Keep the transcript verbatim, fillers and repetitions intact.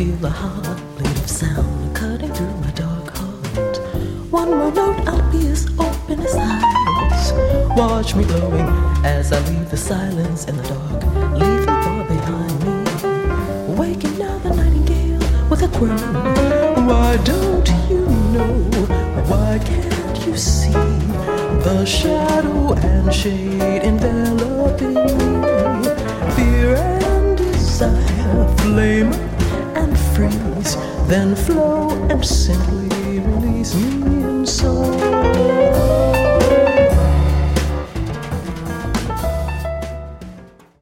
feel a heartbeat of sound cutting through my dark heart. One more note, I'll be as open as eyes. Watch me glowing as I leave the silence in the dark, leaving far behind me. Waking now the nightingale with a croon. Why don't you know? Why can't you see the shadow and shade enveloping me? Fear and desire flame up and freeze, then flow and simply release me.